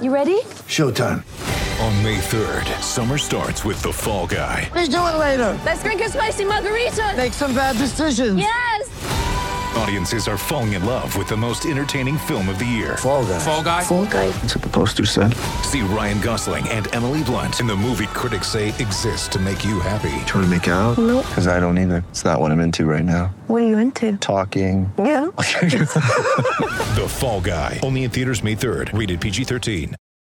You ready? Showtime. On May 3rd, summer starts with The Fall Guy. Let's do it later. Let's drink a spicy margarita. Make some bad decisions. Yes! Audiences are falling in love with the most entertaining film of the year. Fall Guy. Fall Guy? Fall Guy. That's what the poster said. See Ryan Gosling and Emily Blunt in the movie critics say exists to make you happy. Trying to make it out? Nope. Because I don't either. It's not what I'm into right now. What are you into? Talking. Yeah. The Fall Guy. Only in theaters May 3rd. Rated PG-13.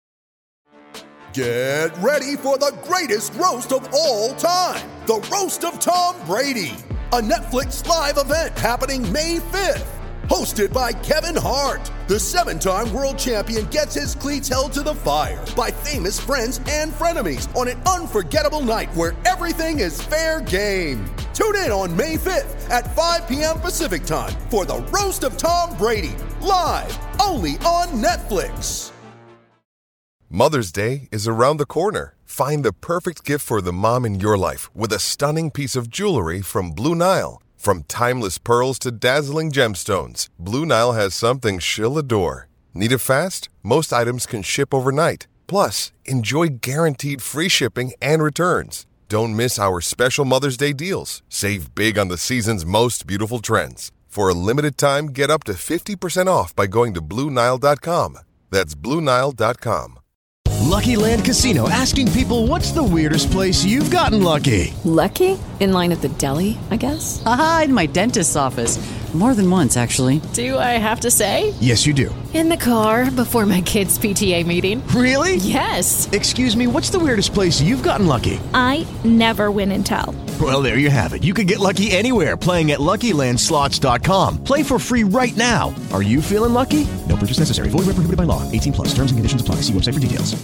Get ready for the greatest roast of all time. The Roast of Tom Brady. A Netflix live event happening May 5th. Hosted by Kevin Hart. The 7-time world champion gets his cleats held to the fire by famous friends and frenemies on an unforgettable night where everything is fair game. Tune in on May 5th at 5 p.m. Pacific time for the Roast of Tom Brady. Live only on Netflix. Mother's Day is around the corner. Find the perfect gift for the mom in your life with a stunning piece of jewelry from Blue Nile. From timeless pearls to dazzling gemstones, Blue Nile has something she'll adore. Need it fast? Most items can ship overnight. Plus, enjoy guaranteed free shipping and returns. Don't miss our special Mother's Day deals. Save big on the season's most beautiful trends. For a limited time, get up to 50% off by going to BlueNile.com. That's BlueNile.com. Lucky Land Casino, asking people, what's the weirdest place you've gotten lucky? Lucky? In line at the deli, I guess? Aha, in my dentist's office. More than once, actually. Do I have to say? Yes, you do. In the car before my kids' PTA meeting. Really? Yes. Excuse me, what's the weirdest place you've gotten lucky? I never win and tell. Well, there you have it. You can get lucky anywhere, playing at LuckyLandSlots.com. Play for free right now. Are you feeling lucky? No purchase necessary. Void where prohibited by law. 18+. Terms and conditions apply. See website for details.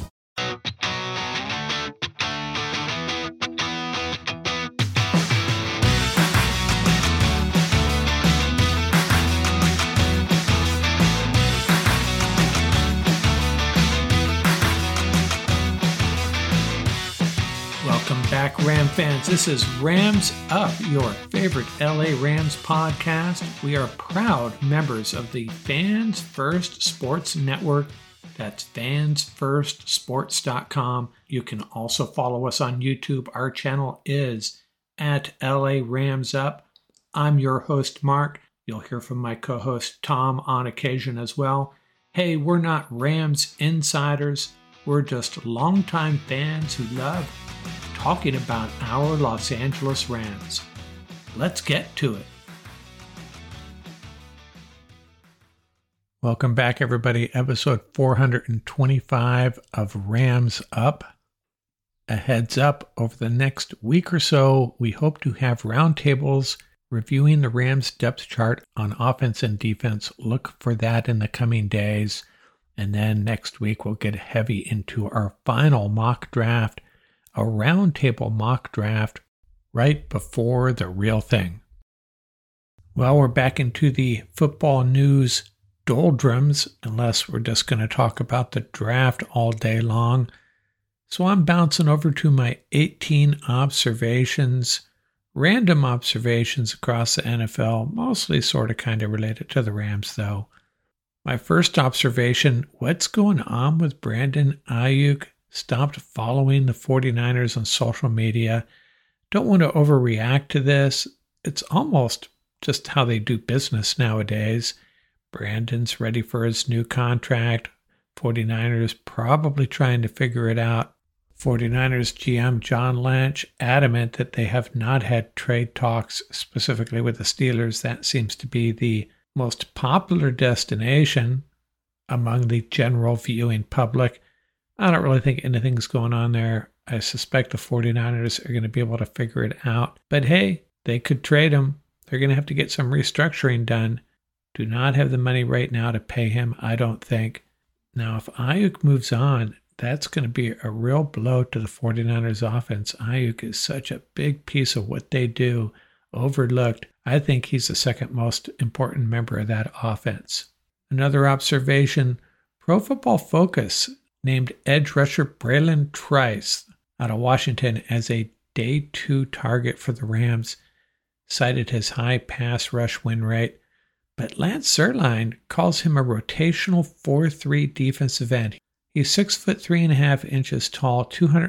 Welcome back, Ram fans. This is Rams Up, your favorite LA Rams podcast. We are proud members of the Fans First Sports Network. That's fansfirstsports.com. You can also follow us on YouTube. Our channel is at LA Rams Up. I'm your host, Mark. You'll hear from my co-host, Tom, on occasion as well. Hey, we're not Rams insiders. We're just longtime fans who love talking about our Los Angeles Rams. Let's get to it. Welcome back, everybody. Episode 425 of Rams Up. A heads up, over the next week or so, we hope to have roundtables reviewing the Rams depth chart on offense and defense. Look for that in the coming days. And then next week, we'll get heavy into our final mock draft, a roundtable mock draft right before the real thing. Well, we're back into the football news doldrums, unless we're just going to talk about the draft all day long. So I'm bouncing over to my 18 observations, random observations across the NFL, mostly sort of kind of related to the Rams, though. My first observation, what's going on with Brandon Aiyuk? Stopped following the 49ers on social media. Don't want to overreact to this. It's almost just how they do business nowadays. Brandon's ready for his new contract. 49ers probably trying to figure it out. 49ers GM John Lynch adamant that they have not had trade talks specifically with the Steelers. That seems to be the most popular destination among the general viewing public. I don't really think anything's going on there. I suspect the 49ers are going to be able to figure it out. But hey, they could trade him. They're going to have to get some restructuring done. Do not have the money right now to pay him, I don't think. Now, if Aiyuk moves on, that's going to be a real blow to the 49ers offense. Aiyuk is such a big piece of what they do, overlooked. I think he's the second most important member of that offense. Another observation, Pro Football Focus named edge rusher Braylon Trice out of Washington as a day 2 target for the Rams, cited his high pass rush win rate. But Lance Zierlein calls him a rotational 4-3 defensive end. He's 6'3.5" tall,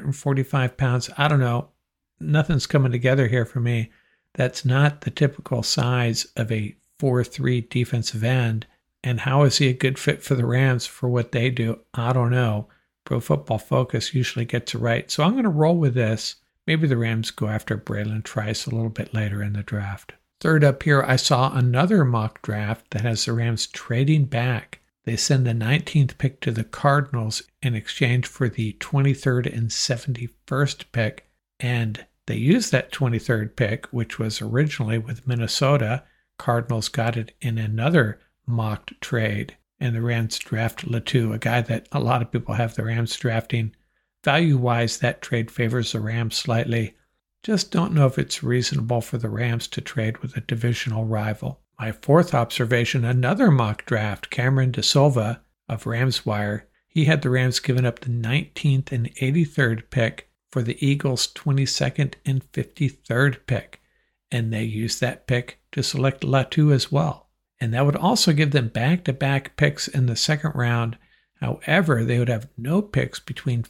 245 pounds. I don't know. Nothing's coming together here for me. That's not the typical size of a 4-3 defensive end. And how is he a good fit for the Rams for what they do? I don't know. Pro Football Focus usually gets it right. So I'm going to roll with this. Maybe the Rams go after Braylon Trice a little bit later in the draft. Third up here, I saw another mock draft that has the Rams trading back. They send the 19th pick to the Cardinals in exchange for the 23rd and 71st pick. And they used that 23rd pick, which was originally with Minnesota. Cardinals got it in another mocked trade. And the Rams draft Latu, a guy that a lot of people have the Rams drafting. Value-wise, that trade favors the Rams slightly. Just don't know if it's reasonable for the Rams to trade with a divisional rival. My fourth observation, another mock draft, Cameron DeSilva of RamsWire. He had the Rams giving up the 19th and 83rd pick for the Eagles' 22nd and 53rd pick. And they used that pick to select Latu as well. And that would also give them back-to-back picks in the second round. However, they would have no picks between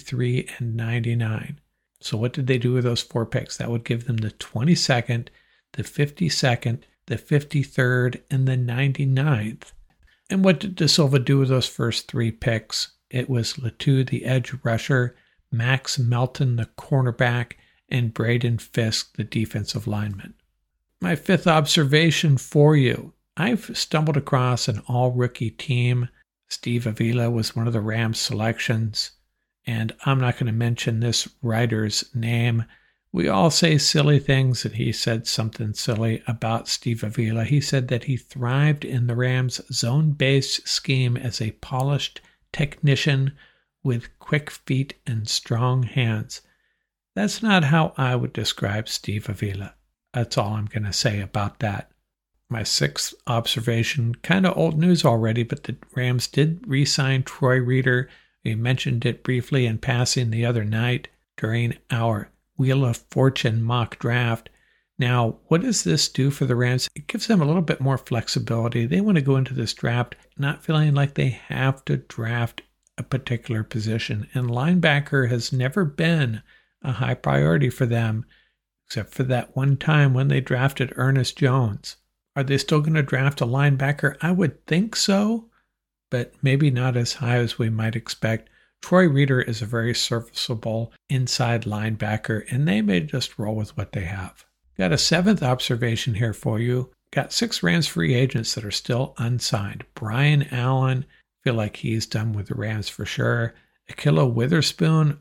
53 and 99. So what did they do with those 4 picks? That would give them the 22nd, the 52nd, the 53rd, and the 99th. And what did DeSilva do with those first 3 picks? It was Latu, the edge rusher, Max Melton, the cornerback, and Braden Fisk, the defensive lineman. My fifth observation for you. I've stumbled across an all-rookie team. Steve Avila was one of the Rams selections. And I'm not going to mention this writer's name. We all say silly things, and he said something silly about Steve Avila. He said that he thrived in the Rams' zone-based scheme as a polished technician with quick feet and strong hands. That's not how I would describe Steve Avila. That's all I'm going to say about that. My sixth observation, kind of old news already, but the Rams did re-sign Troy Reeder. We mentioned it briefly in passing the other night during our Wheel of Fortune mock draft. Now, what does this do for the Rams? It gives them a little bit more flexibility. They want to go into this draft not feeling like they have to draft a particular position. And linebacker has never been a high priority for them, except for that one time when they drafted Ernest Jones. Are they still going to draft a linebacker? I would think so, but maybe not as high as we might expect. Troy Reeder is a very serviceable inside linebacker, and they may just roll with what they have. Got a seventh observation here for you. Got 6 Rams free agents that are still unsigned. Brian Allen, feel like he's done with the Rams for sure. Ahkello Witherspoon,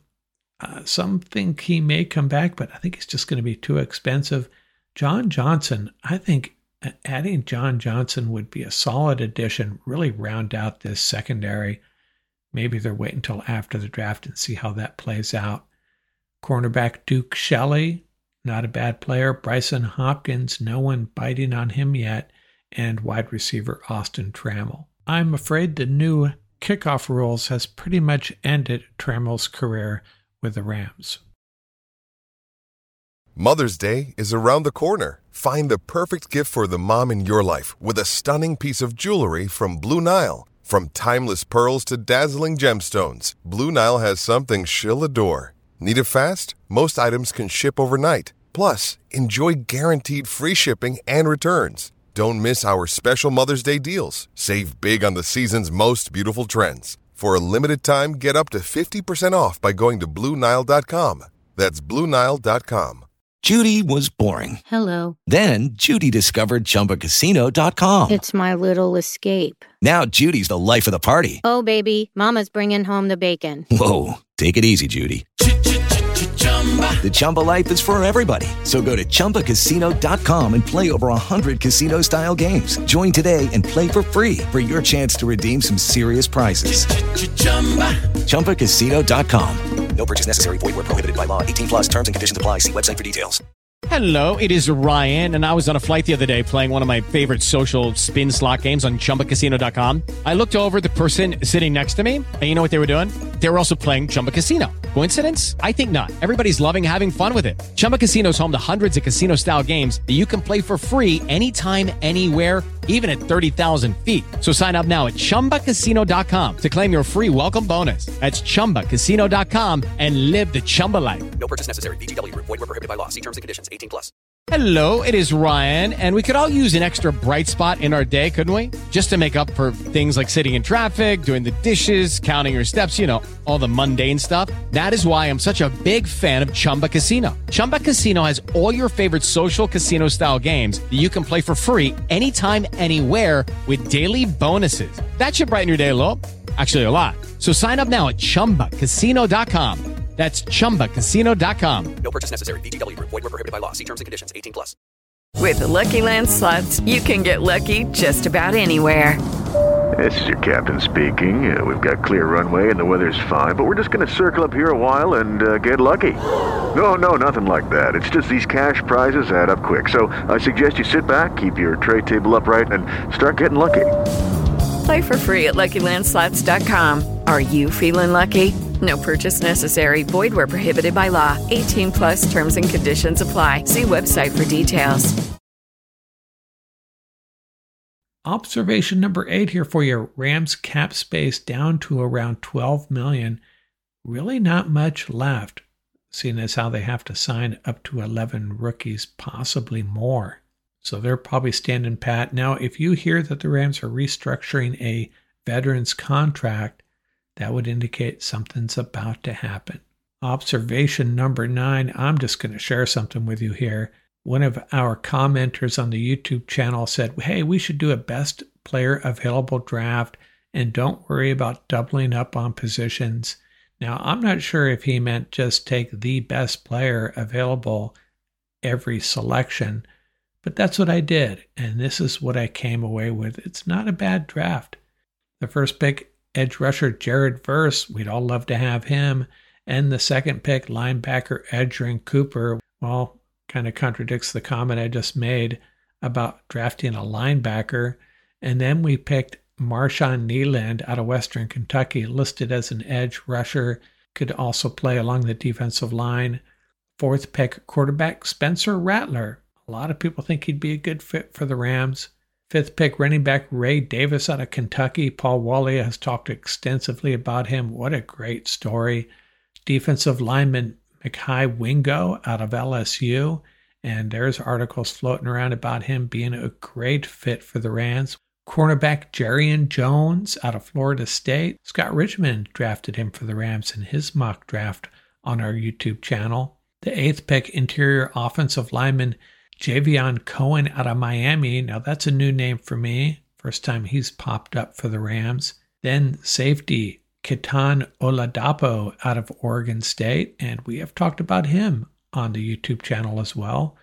some think he may come back, but I think he's just going to be too expensive. John Johnson, I think adding John Johnson would be a solid addition, really round out this secondary. Maybe they're waiting until after the draft and see how that plays out. Cornerback Duke Shelley, not a bad player. Bryson Hopkins, no one biting on him yet. And wide receiver Austin Trammell. I'm afraid the new kickoff rules has pretty much ended Trammell's career with the Rams. Mother's Day is around the corner. Find the perfect gift for the mom in your life with a stunning piece of jewelry from Blue Nile. From timeless pearls to dazzling gemstones, Blue Nile has something she'll adore. Need it fast? Most items can ship overnight. Plus, enjoy guaranteed free shipping and returns. Don't miss our special Mother's Day deals. Save big on the season's most beautiful trends. For a limited time, get up to 50% off by going to BlueNile.com. That's BlueNile.com. Judy was boring. Hello. Then Judy discovered ChumbaCasino.com. It's my little escape. Now Judy's the life of the party. Oh, baby, mama's bringing home the bacon. Whoa, take it easy, Judy. The Chumba life is for everybody. So go to ChumbaCasino.com and play over 100 casino-style games. Join today and play for free for your chance to redeem some serious prizes. ChumbaCasino.com. No purchase necessary. Void where prohibited by law. 18 plus terms and conditions apply. See website for details. Hello, it is Ryan, and I was on a flight the other day playing one of my favorite social spin slot games on ChumbaCasino.com. I looked over at the person sitting next to me, and you know what they were doing? They were also playing Chumba Casino. Coincidence? I think not. Everybody's loving having fun with it. Chumba Casino is home to hundreds of casino-style games that you can play for free anytime, anywhere, even at 30,000 feet. So sign up now at ChumbaCasino.com to claim your free welcome bonus. That's ChumbaCasino.com and live the Chumba life. No purchase necessary. VGW. Void where prohibited by law. See terms and conditions. 18+. Hello, it is Ryan, and we could all use an extra bright spot in our day, couldn't we? Just to make up for things like sitting in traffic, doing the dishes, counting your steps, you know, all the mundane stuff. That is why I'm such a big fan of Chumba Casino. Chumba Casino has all your favorite social casino-style games that you can play for free anytime, anywhere with daily bonuses. That should brighten your day a little. Actually, a lot. So sign up now at ChumbaCasino.com. That's ChumbaCasino.com. No purchase necessary. VGW. Void where prohibited by law. See terms and conditions. 18+. With the Lucky Land Slots, you can get lucky just about anywhere. This is your captain speaking. We've got clear runway and the weather's fine, but we're just going to circle up here a while and get lucky. No, nothing like that. It's just these cash prizes add up quick. So I suggest you sit back, keep your tray table upright, and start getting lucky. Play for free at LuckyLandSlots.com. Are you feeling lucky? No purchase necessary. Void where prohibited by law. 18+ terms and conditions apply. See website for details. Observation number 8 here for you. Rams cap space down to around 12 million. Really not much left, seeing as how they have to sign up to 11 rookies, possibly more. So they're probably standing pat. Now, if you hear that the Rams are restructuring a veteran's contract, that would indicate something's about to happen. Observation number 9, I'm just going to share something with you here. One of our commenters on the YouTube channel said, hey, we should do a best player available draft and don't worry about doubling up on positions. Now, I'm not sure if he meant just take the best player available every selection, but that's what I did, and this is what I came away with. It's not a bad draft. The first pick, edge rusher Jared Verse, we'd all love to have him. And the second pick, linebacker Edgerrin Cooper, well, kind of contradicts the comment I just made about drafting a linebacker. And then we picked Marshawn Kneeland out of Western Kentucky, listed as an edge rusher, could also play along the defensive line. Fourth pick, quarterback Spencer Rattler. A lot of people think he'd be a good fit for the Rams. Fifth pick, running back Ray Davis out of Kentucky. Paul Wally has talked extensively about him. What a great story. Defensive lineman Mekhi Wingo out of LSU. And there's articles floating around about him being a great fit for the Rams. Cornerback Jarrian Jones out of Florida State. Scott Richmond drafted him for the Rams in his mock draft on our YouTube channel. The eighth pick, interior offensive lineman Javion Cohen out of Miami. Now that's a new name for me. First time he's popped up for the Rams. Then safety Ketan Oladapo out of Oregon State. And we have talked about him on the YouTube channel as well.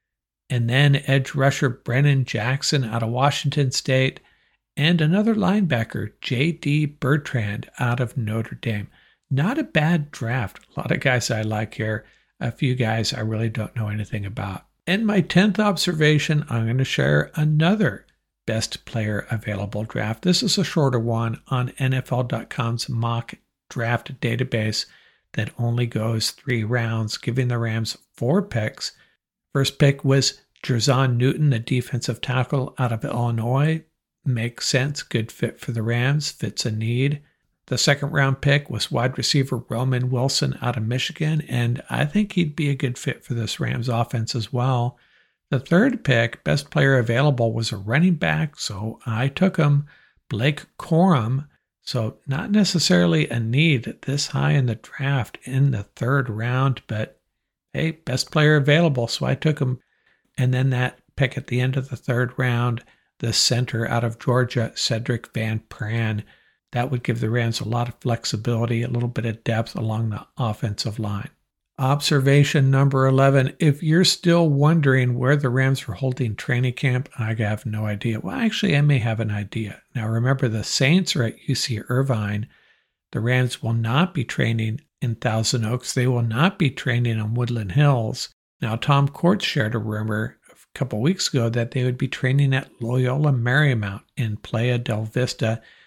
And then edge rusher Brennan Jackson out of Washington State. And another linebacker, J.D. Bertrand out of Notre Dame. Not a bad draft. A lot of guys I like here. A few guys I really don't know anything about. And my 10th observation, I'm going to share another best player available draft. This is a shorter one on NFL.com's mock draft database that only goes 3 rounds, giving the Rams 4 picks. First pick was Jerzon Newton, the defensive tackle out of Illinois. Makes sense, good fit for the Rams, fits a need. The second round pick was wide receiver Roman Wilson out of Michigan, and I think he'd be a good fit for this Rams offense as well. The third pick, best player available, was a running back, so I took him, Blake Corum. So not necessarily a need this high in the draft in the third round, but hey, best player available, so I took him. And then that pick at the end of the third round, the center out of Georgia, Cedric Van Pran. That would give the Rams a lot of flexibility, a little bit of depth along the offensive line. Observation number 11. If you're still wondering where the Rams are holding training camp, I have no idea. Well, actually, I may have an idea. Now, remember, the Saints are at UC Irvine. The Rams will not be training in Thousand Oaks. They will not be training on Woodland Hills. Now, Tom Court shared a rumor a couple weeks ago that they would be training at Loyola Marymount in Playa del Vista.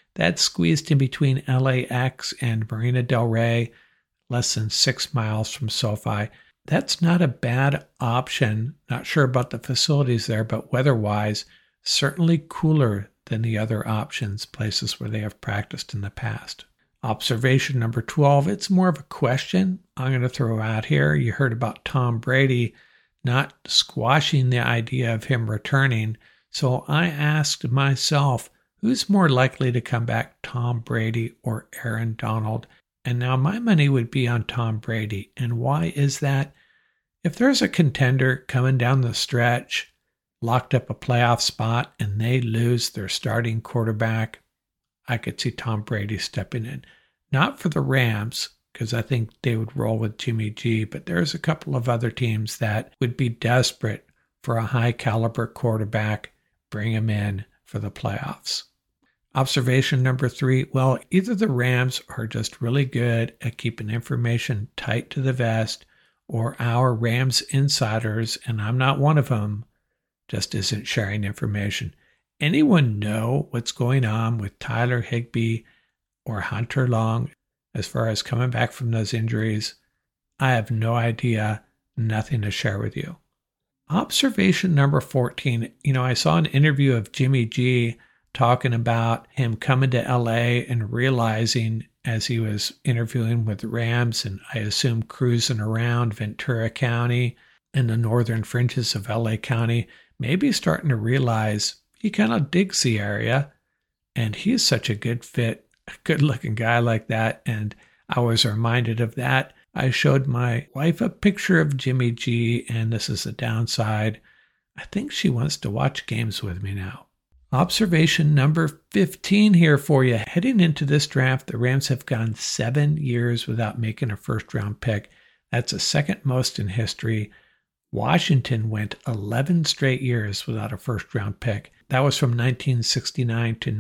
That's squeezed in between LAX and Marina Del Rey, less than 6 miles from SoFi. That's not a bad option. Not sure about the facilities there, but weather-wise, certainly cooler than the other options, places where they have practiced in the past. Observation number 12, it's more of a question I'm going to throw out here. You heard about Tom Brady not squashing the idea of him returning. So I asked myself, who's more likely to come back, Tom Brady or Aaron Donald? And now my money would be on Tom Brady. And why is that? If there's a contender coming down the stretch, locked up a playoff spot, and they lose their starting quarterback, I could see Tom Brady stepping in. Not for the Rams, because I think they would roll with Jimmy G, but there's a couple of other teams that would be desperate for a high-caliber quarterback, bring him in for the playoffs. Observation number 3, well, either the Rams are just really good at keeping information tight to the vest, or our Rams insiders, and I'm not one of them, just isn't sharing information. Anyone know what's going on with Tyler Higbee or Hunter Long as far as coming back from those injuries? I have no idea, nothing to share with you. Observation number 14, I saw an interview of Jimmy G talking about him coming to LA and realizing as he was interviewing with the Rams and I assume cruising around Ventura County and the northern fringes of LA County, maybe starting to realize he kind of digs the area, and he's such a good fit, a good-looking guy like that, and I was reminded of that. I showed my wife a picture of Jimmy G, and this is the downside. I think she wants to watch games with me now. Observation number 15 here for you. Heading into this draft, the Rams have gone 7 years without making a first-round pick. That's the second most in history. Washington went 11 straight years without a first-round pick. That was from 1969 to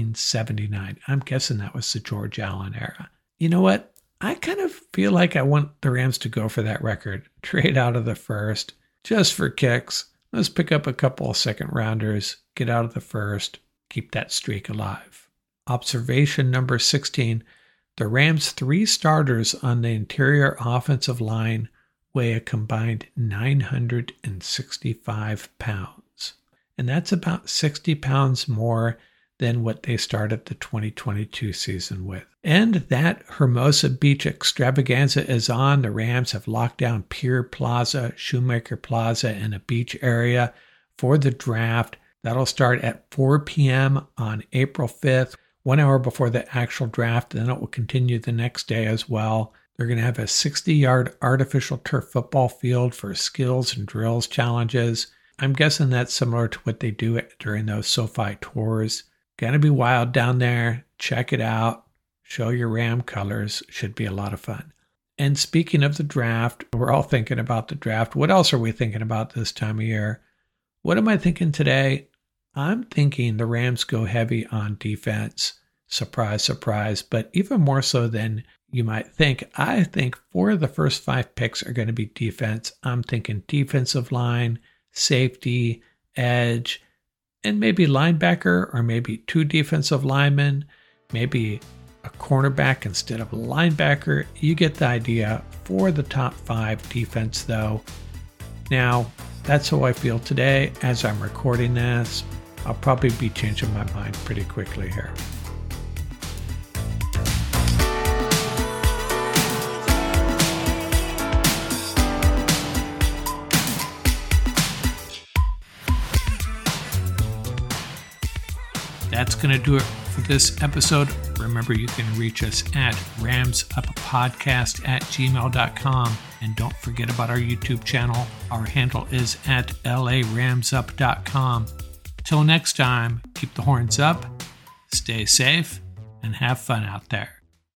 1979. I'm guessing that was the George Allen era. You know what? I kind of feel like I want the Rams to go for that record. Trade out of the first, just for kicks. Let's pick up a couple of second-rounders, get out of the first, keep that streak alive. Observation number 16. The Rams' 3 starters on the interior offensive line weigh a combined 965 pounds. And that's about 60 pounds more than what they started the 2022 season with. And that Hermosa Beach extravaganza is on. The Rams have locked down Pier Plaza, Shoemaker Plaza, and a beach area for the draft. That'll start at 4 p.m. on April 5th, 1 hour before the actual draft. Then it will continue the next day as well. They're going to have a 60-yard artificial turf football field for skills and drills challenges. I'm guessing that's similar to what they do during those SoFi tours. Going to be wild down there. Check it out. Show your Ram colors. Should be a lot of fun. And speaking of the draft, we're all thinking about the draft. What else are we thinking about this time of year? What am I thinking today? I'm thinking the Rams go heavy on defense. Surprise, surprise. But even more so than you might think, I think 4 of the first 5 picks are going to be defense. I'm thinking defensive line, safety, edge, and maybe linebacker, or maybe 2 defensive linemen, maybe a cornerback instead of a linebacker. You get the idea. For the top 5 defense, though. Now, that's how I feel today as I'm recording this. I'll probably be changing my mind pretty quickly here. That's going to do it for this episode. Remember, you can reach us at ramsuppodcast@gmail.com. And don't forget about our YouTube channel. Our handle is at laramsup.com. Till next time, keep the horns up, stay safe, and have fun out there.